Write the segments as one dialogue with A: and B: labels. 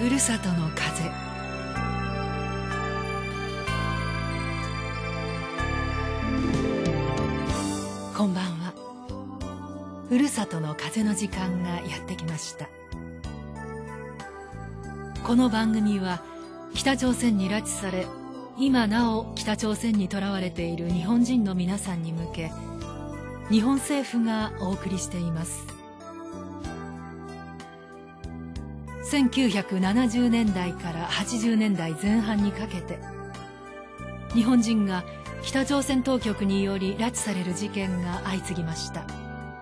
A: ふるさとの風。こんばんは。ふるさとの風の時間がやってきました。この番組は北朝鮮に拉致され、今なお北朝鮮にとらわれている日本人の皆さんに向け、日本政府がお送りしています。1970年代から80年代前半にかけて、日本人が北朝鮮当局により拉致される事件が相次ぎました。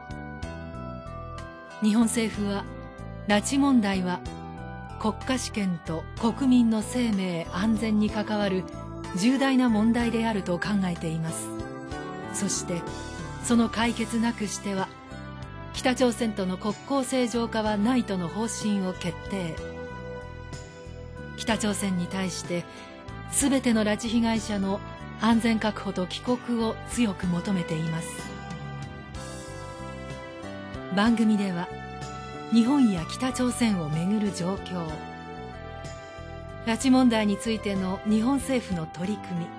A: 日本政府は、拉致問題は国家主権と国民の生命安全に関わる重大な問題であると考えています。そしてその解決なくしては北朝鮮との国交正常化はないとの方針を決定。北朝鮮に対して全ての拉致被害者の安全確保と帰国を強く求めています。番組では日本や北朝鮮をめぐる状況、拉致問題についての日本政府の取り組み、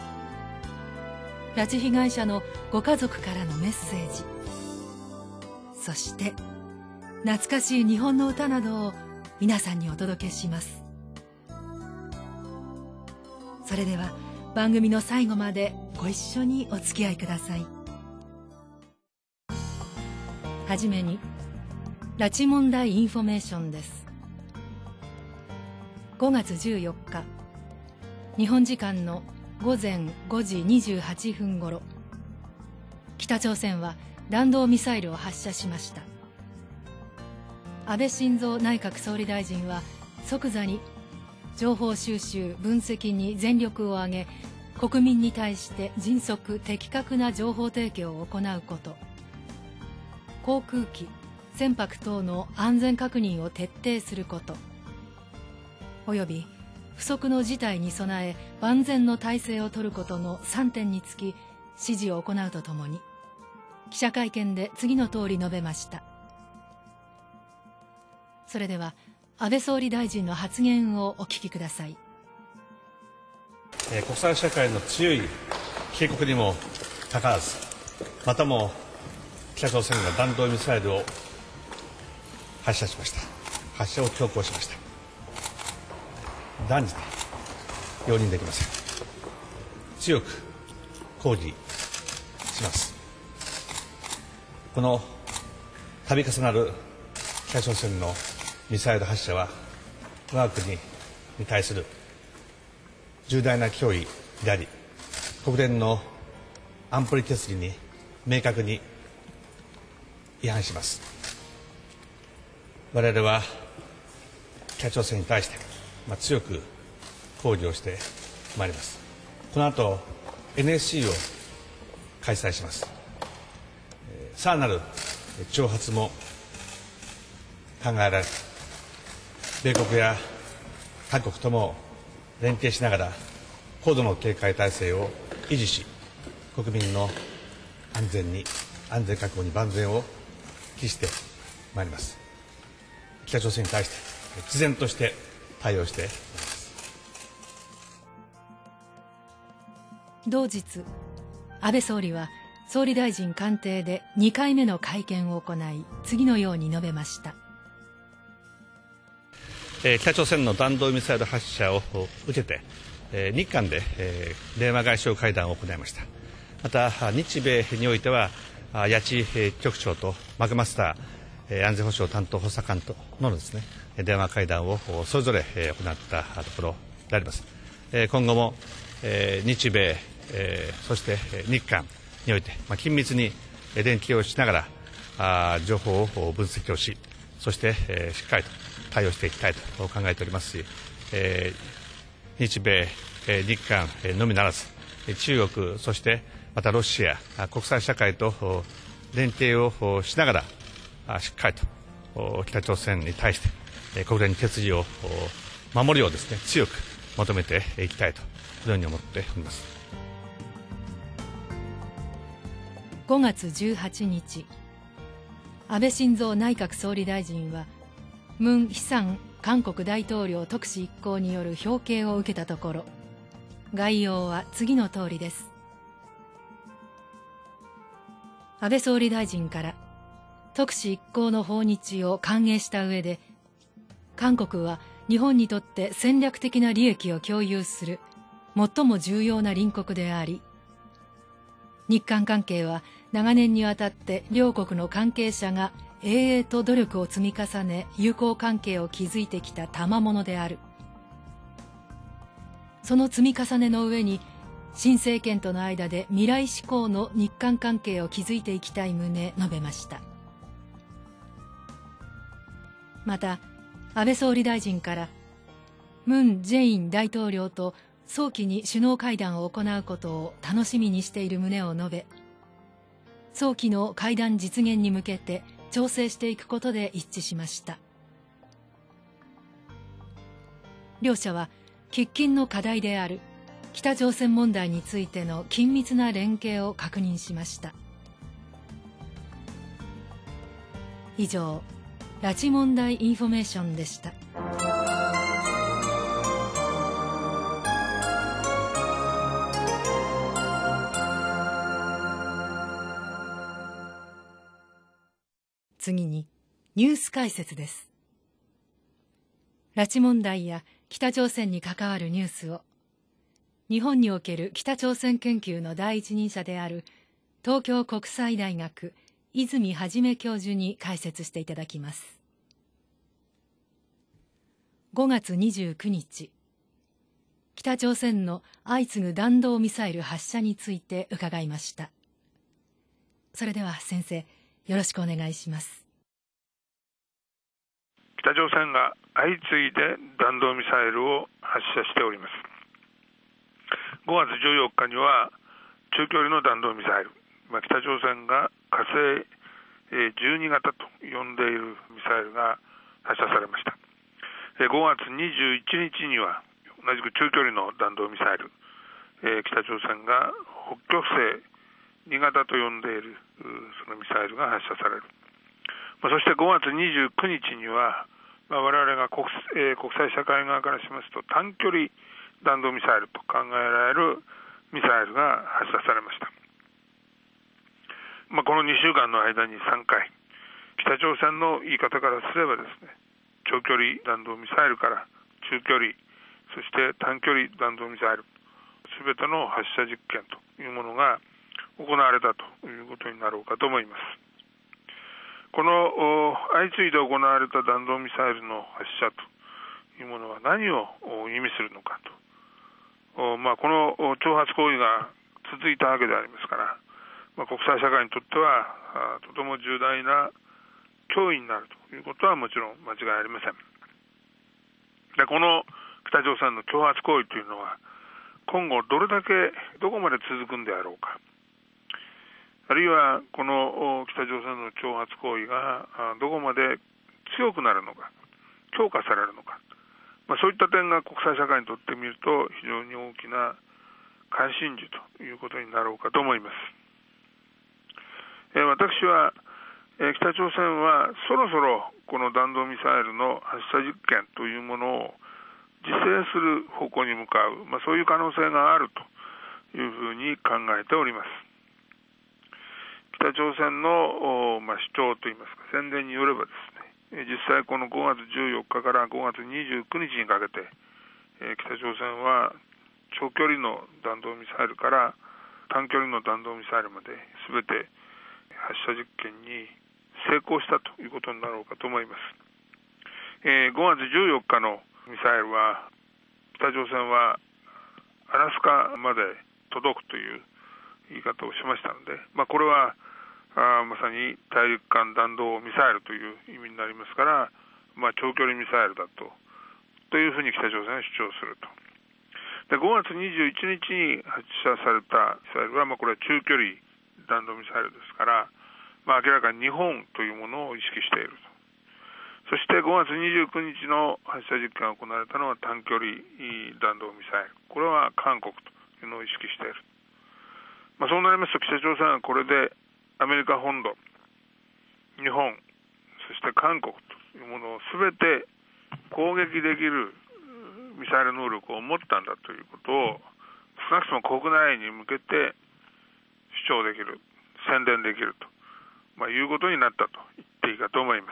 A: 拉致被害者のご家族からのメッセージ、そして懐かしい日本の歌などを皆さんにお届けします。それでは番組の最後までご一緒にお付き合いください。はじめに拉致問題インフォメーションです。5月14日、日本時間の午前5時28分ごろ、北朝鮮は弾道ミサイルを発射しました。安倍晋三内閣総理大臣は即座に情報収集・分析に全力を挙げ、国民に対して迅速・的確な情報提供を行うこと、航空機・船舶等の安全確認を徹底すること、および不測の事態に備え万全の体制を取ることの3点につき指示を行うとともに、記者会見で次の通り述べました。それでは安倍総理大臣の発言をお聞きください。
B: 国際社会の強い警告にもかかわらず、またも北朝鮮が弾道ミサイルを発射しました。発射を強行しました。断じて容認できません。強く抗議します。この度重なる北朝鮮のミサイル発射は我が国に対する重大な脅威であり、国連の安保理決議に明確に違反します。我々は北朝鮮に対して強く抗議をしてまいります。この後 NSC を開催します。さらなる挑発も考えられる。米国や各国とも連携しながら高度の警戒態勢を維持し、国民の安全確保に万全を期してまいります。北朝鮮に対して毅然として対応してまいります。
A: 同日、安倍総理は総理大臣官邸で2回目の会見を行い、次のように述べました。
B: 北朝鮮の弾道ミサイル発射を受けて、日韓で電話外相会談を行いました。また日米においては谷地局長とマクマスター安全保障担当補佐官とのですね、電話会談をそれぞれ行ったところであります。今後も日米そして日韓において緊密に連携をしながら情報を分析をし、そしてしっかりと対応していきたいと考えておりますし、日米日韓のみならず中国、そしてまたロシア、国際社会と連携をしながらしっかりと北朝鮮に対して国連決議を守るようですね、強く求めていきたいと、このように思っております。
A: 5月18日、安倍晋三内閣総理大臣はムン・ヒサン韓国大統領特使一行による表敬を受けたところ、概要は次の通りです。安倍総理大臣から特使一行の訪日を歓迎した上で、韓国は日本にとって戦略的な利益を共有する最も重要な隣国であり、日韓関係は長年にわたって両国の関係者が営々と努力を積み重ね友好関係を築いてきた賜物である。その積み重ねの上に新政権との間で未来志向の日韓関係を築いていきたい旨述べました。また安倍総理大臣からムン・ジェイン大統領と早期に首脳会談を行うことを楽しみにしている旨を述べ、早期の会談実現に向けて調整していくことで一致しました。両者は喫緊の課題である北朝鮮問題についての緊密な連携を確認しました。以上、拉致問題インフォメーションでした。次にニュース解説です。拉致問題や北朝鮮に関わるニュースを日本における北朝鮮研究の第一人者である東京国際大学泉元教授に解説していただきます。5月29日、北朝鮮の相次ぐ弾道ミサイル発射について伺いました。それでは先生、よろしくお願いします。
C: 北朝鮮が相次いで弾道ミサイルを発射しております。5月14日には中距離の弾道ミサイル、北朝鮮が火星12型と呼んでいるミサイルが発射されました。5月21日には同じく中距離の弾道ミサイル、北朝鮮が北極星2型と呼んでいるそのミサイルが発射される。そして5月29日には、我々が国際社会側からしますと短距離弾道ミサイルと考えられるミサイルが発射されました。この2週間の間に3回、北朝鮮の言い方からすればですね、長距離弾道ミサイルから中距離、そして短距離弾道ミサイル、すべての発射実験というものが行われたということになろうかと思います。この相次いで行われた弾道ミサイルの発射というものは何を意味するのかと、この挑発行為が続いたわけでありますから、国際社会にとってはとても重大な脅威になるということはもちろん間違いありません。で、この北朝鮮の挑発行為というのは今後どこまで続くんであろうか、あるいはこの北朝鮮の挑発行為がどこまで強くなるのか、強化されるのか、そういった点が国際社会にとってみると非常に大きな関心事ということになろうかと思います。私は北朝鮮はそろそろこの弾道ミサイルの発射実験というものを自制する方向に向かう、そういう可能性があるというふうに考えております。北朝鮮の主張といいますか宣伝によればですね、実際この5月14日から5月29日にかけて、北朝鮮は長距離の弾道ミサイルから短距離の弾道ミサイルまで全て発射実験に成功したということになろうかと思います。5月14日のミサイルは北朝鮮はアラスカまで届くという言い方をしましたので、これはまさに大陸間弾道ミサイルという意味になりますから、長距離ミサイルだというふうに北朝鮮は主張すると。で、5月21日に発射されたミサイルは、これは中距離弾道ミサイルですから、明らかに日本というものを意識していると。そして5月29日の発射実験が行われたのは短距離弾道ミサイル、これは韓国というのを意識している。そうなりますと北朝鮮はこれでアメリカ本土、日本、そして韓国というものをすべて攻撃できるミサイル能力を持ったんだということを少なくとも国内に向けて主張できる、宣伝できると、いうことになったと言っていいかと思います。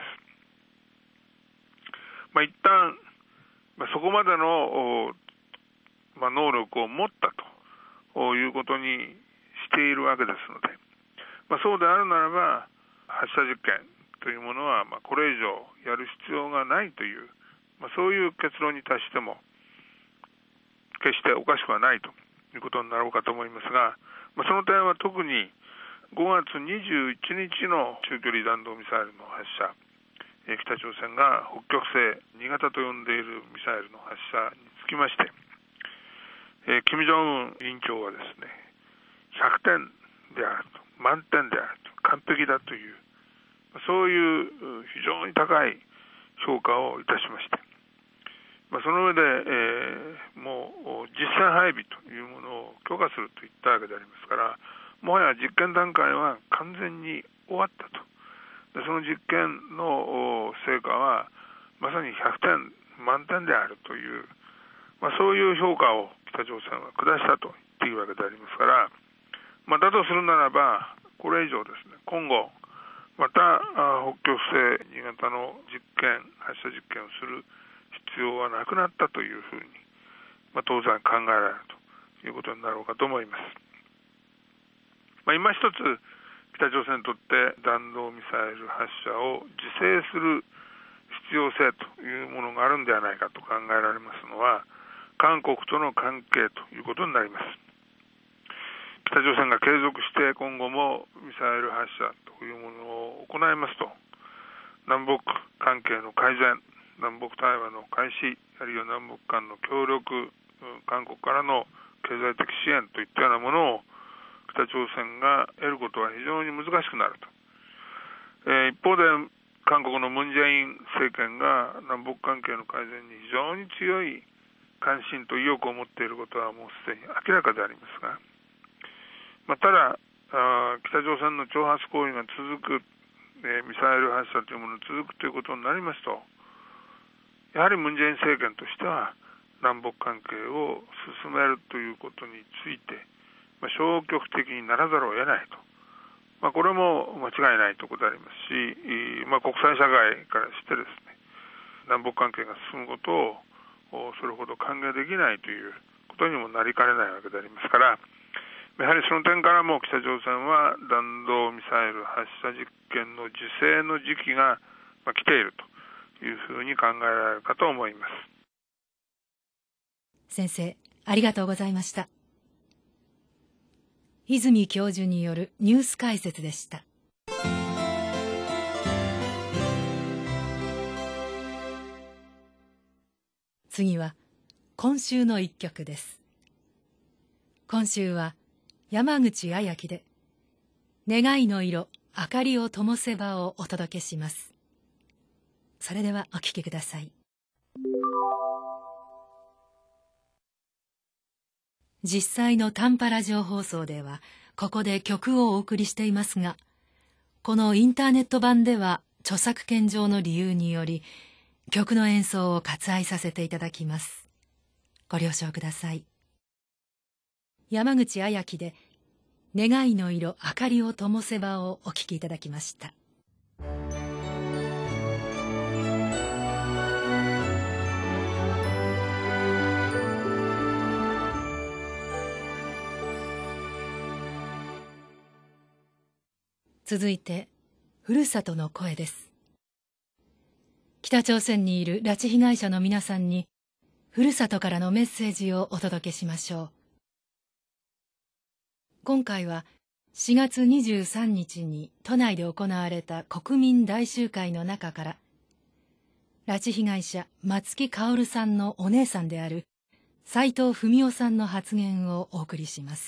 C: 一旦、そこまでの、能力を持ったということにしているわけですので、そうであるならば発射実験というものはこれ以上やる必要がないという、そういう結論に達しても決しておかしくはないということになろうかと思いますが、その点は特に5月21日の中距離弾道ミサイルの発射、北朝鮮が北極星2型と呼んでいるミサイルの発射につきまして、金正恩委員長はですね、100点であると、満点であると、完璧だという、そういう非常に高い評価をいたしまして、その上で、もう実戦配備というものを許可するといったわけでありますから、もはや実験段階は完全に終わったと。でその実験の成果はまさに100点満点であるという、そういう評価を北朝鮮は下したと言っていいわけでありますから、だとするならばこれ以上ですね、今後また北極星2型の発射実験をする必要はなくなったというふうに、当然考えられるということになろうかと思います。今一つ北朝鮮にとって弾道ミサイル発射を自制する必要性というものがあるんではないかと考えられますのは、韓国との関係ということになります。北朝鮮が継続して今後もミサイル発射というものを行いますと、南北関係の改善、南北対話の開始、あるいは南北間の協力、韓国からの経済的支援といったようなものを北朝鮮が得ることは非常に難しくなると。一方で韓国のムン・ジェイン政権が南北関係の改善に非常に強い関心と意欲を持っていることはもうすでに明らかでありますが、ただ北朝鮮の挑発行為が続く、ミサイル発射というものが続くということになりますと、やはりムン・ジェイン政権としては南北関係を進めるということについて消極的にならざるを得ないと、これも間違いないところでありますし、国際社会からしてですね、南北関係が進むことをそれほど歓迎できないということにもなりかねないわけでありますから、やはりその点からも北朝鮮は弾道ミサイル発射実験の自制の時期が来ているというふうに考えられるかと思います。
A: 先生、ありがとうございました。泉教授によるニュース解説でした。次は今週の一曲です。今週は山口彩希で願いの色明かりを灯せばをお届けします。それではお聴きください。実際の短波ラジオ放送ではここで曲をお送りしていますが、このインターネット版では著作権上の理由により曲の演奏を割愛させていただきます。ご了承ください。山口彩希で願いの色明かりを灯せばをお聴きいただきました。続いてふるさとの声です。北朝鮮にいる拉致被害者の皆さんにふるさとからのメッセージをお届けしましょう。今回は4月23日に都内で行われた国民大集会の中から、拉致被害者松木薫さんのお姉さんである斉藤文夫さんの発言をお送りします。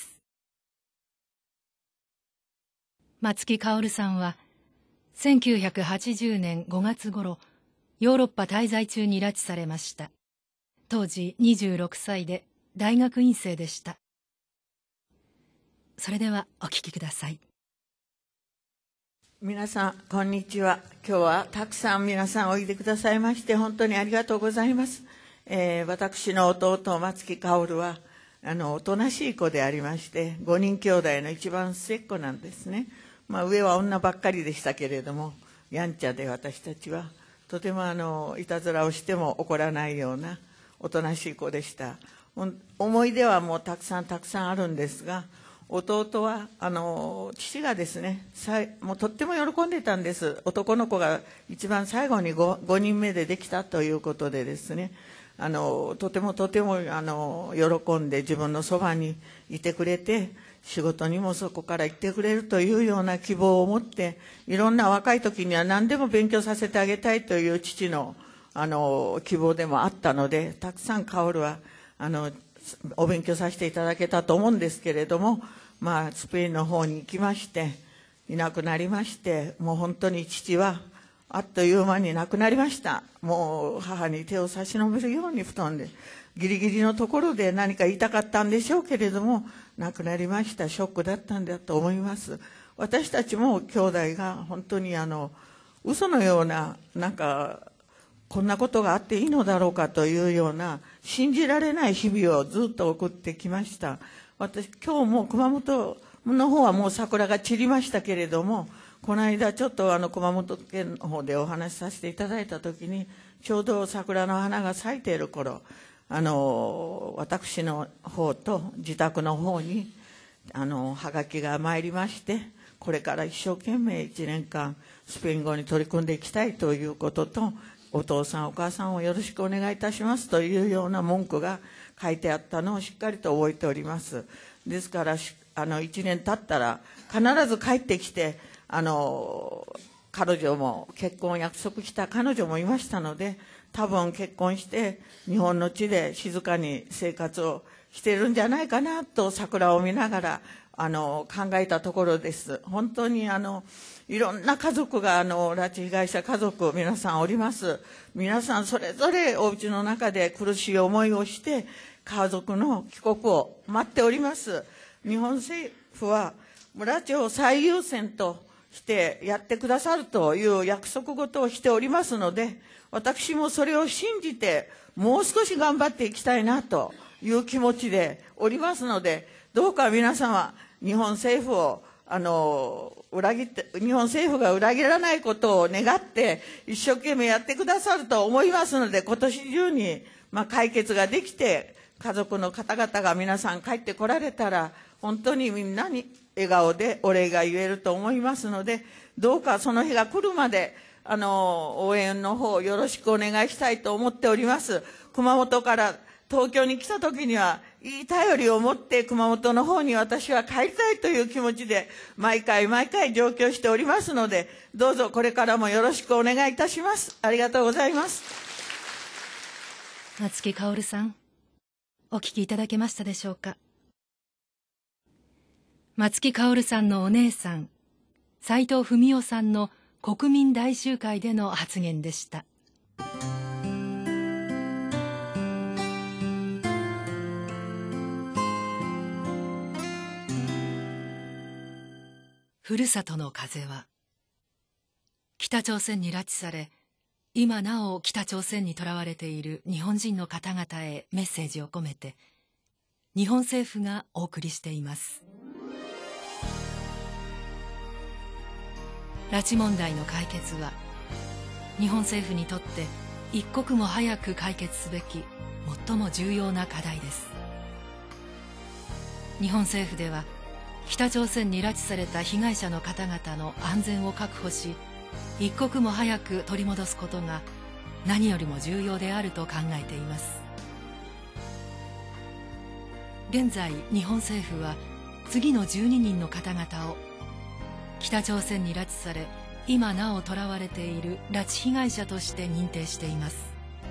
A: 松木薫さんは1980年5月頃、ヨーロッパ滞在中に拉致されました。当時26歳で大学院生でした。
D: それではお聞きください。 皆さんこんにちは。今日はたくさん皆さんおいでくださいまして本当にありがとうございます。私の弟松木薫はおとなしい子でありまして、5人兄弟の一番末っ子なんですね。上は女ばっかりでしたけれども、やんちゃで私たちはとてもいたずらをしても怒らないようなおとなしい子でした。思い出はもうたくさんあるんですが、弟は父がですね、もうとっても喜んでたんです。男の子が一番最後に 5人目でできたということでですね、とても喜んで自分のそばにいてくれて、仕事にもそこから行ってくれるというような希望を持って、いろんな若い時には何でも勉強させてあげたいという父の希望でもあったので、たくさん薫はお勉強させていただけたと思うんですけれども、スペインの方に行きましていなくなりまして、もう本当に父はあっという間に亡くなりました。もう母に手を差し伸べるように布団でギリギリのところで何か言いたかったんでしょうけれども、亡くなりました。ショックだったんだと思います。私たちも兄弟が本当に嘘のような、こんなことがあっていいのだろうかというような信じられない日々をずっと送ってきました。今日も熊本の方はもう桜が散りましたけれども、この間ちょっと熊本県の方でお話しさせていただいた時に、ちょうど桜の花が咲いている頃、私の方と自宅の方にはがきが参りまして、これから一生懸命1年間スペイン語に取り組んでいきたいということと、お父さんお母さんをよろしくお願いいたしますというような文句が書いてあったのをしっかりと覚えております。ですから1年経ったら必ず帰ってきて、彼女も結婚を約束した彼女もいましたので、多分結婚して日本の地で静かに生活をしているんじゃないかなと桜を見ながら考えたところです。本当にいろんな家族が拉致被害者家族皆さんおります。皆さんそれぞれお家の中で苦しい思いをして家族の帰国を待っております。日本政府は拉致を最優先としてやってくださるという約束事をしておりますので、私もそれを信じてもう少し頑張っていきたいなという気持ちでおりますので、どうか皆様日本政府を日本政府が裏切らないことを願って一生懸命やってくださると思いますので、今年中に解決ができて家族の方々が皆さん帰ってこられたら、本当にみんなに笑顔でお礼が言えると思いますので、どうかその日が来るまで応援の方よろしくお願いしたいと思っております。熊本から東京に来た時にはいい頼りを持って熊本の方に私は帰りたいという気持ちで毎回上京しておりますので、どうぞこれからもよろしくお願いいたします。ありがとうございます。
A: 松木薫さん、お聞きいただけましたでしょうか。松木薫さんのお姉さん斉藤文代さんの国民大集会での発言でした。ふるさとの風は、北朝鮮に拉致され今なお北朝鮮にとらわれている日本人の方々へメッセージを込めて日本政府がお送りしています。拉致問題の解決は日本政府にとって一刻も早く解決すべき最も重要な課題です。日本政府では北朝鮮に拉致された被害者の方々の安全を確保し、一刻も早く取り戻すことが何よりも重要であると考えています。現在日本政府は次の12人の方々を北朝鮮に拉致され今なお囚われている拉致被害者として認定しています。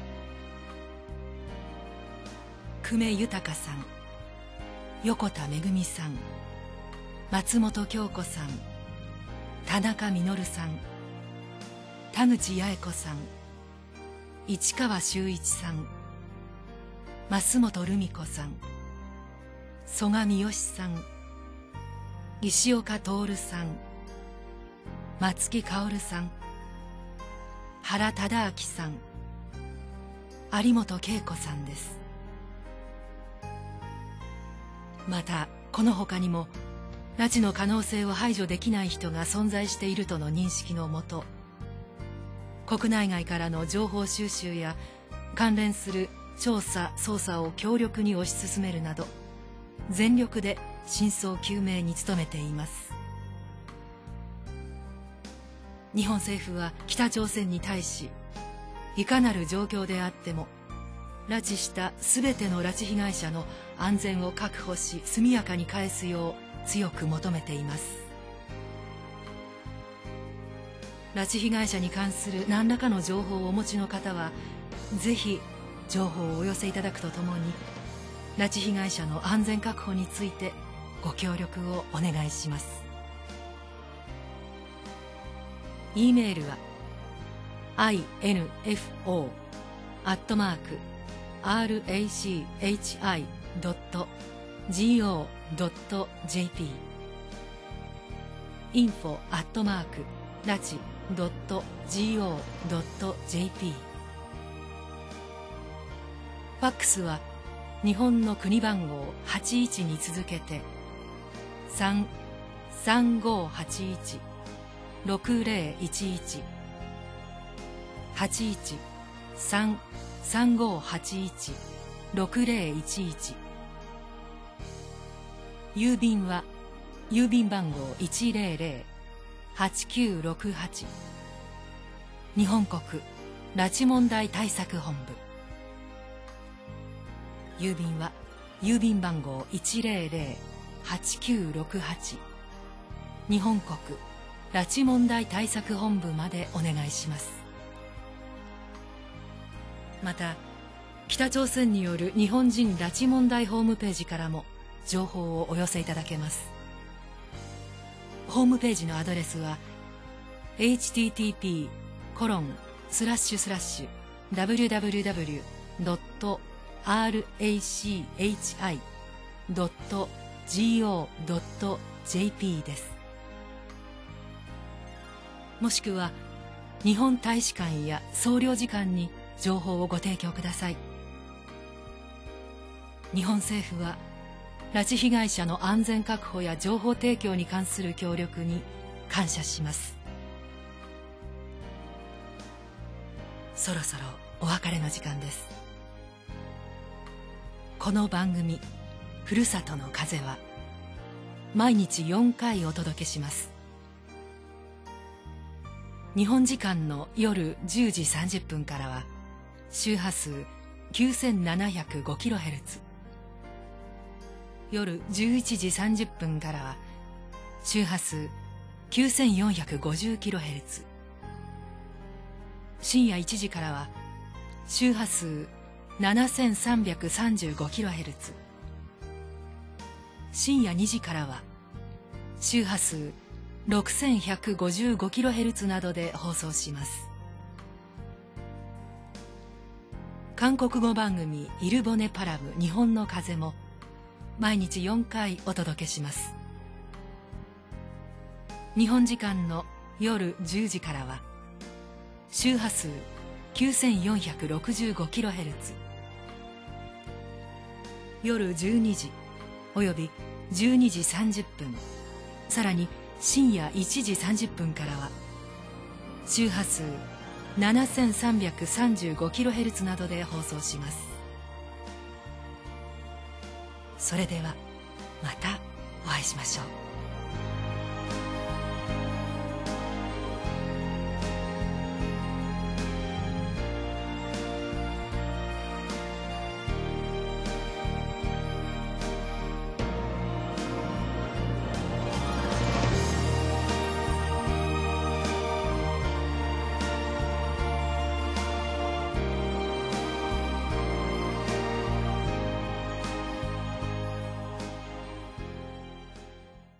A: 久米豊さん、横田めぐみさん、松本京子さん、田中実さん、田口八重子さん、市川修一さん、増本留美子さん、曽我三好さん、石岡徹さん、 松木薫さん、原忠明さん、有本恵子さんです。またこの他にも拉致の可能性を排除できない人が存在しているとの認識のもと、国内外からの情報収集や関連する調査・捜査を強力に推し進めるなど、全力で真相究明に努めています。日本政府は北朝鮮に対し、いかなる状況であっても拉致したすべての拉致被害者の安全を確保し、速やかに返すよう強く求めています。拉致被害者に関する何らかの情報をお持ちの方は、ぜひ情報をお寄せいただくとともに、拉致被害者の安全確保についてご協力をお願いします。E メールは info@rachi.go.jp info@rachi.go.jp。 ファックスは日本の国番号81に続けて 3-3581-6011 81-3581-6011。郵便は郵便番号 100-8968 日本国拉致問題対策本部。郵便は郵便番号 100-8968 日本国拉致問題対策本部までお願いします。また北朝鮮による日本人拉致問題ホームページからも情報をお寄せいただけます。ホームページのアドレスは http://www.rachi.go.jp です。もしくは日本大使館や総領事館に情報をご提供ください。日本政府は拉致被害者の安全確保や情報提供に関する協力に感謝します。そろそろお別れの時間です。この番組「ふるさとの風」は毎日4回お届けします。日本時間の夜10時30分からは周波数 9705kHz、夜11時30分からは周波数 9450kHz、深夜1時からは周波数 7335kHz、深夜2時からは周波数 6155kHz などで放送します。韓国語番組イルボネパラム日本の風も毎日4回お届けします。日本時間の夜10時からは周波数 9465kHz、 夜12時および12時30分、さらに深夜1時30分からは周波数 7335kHz などで放送します。それではまたお会いしましょう。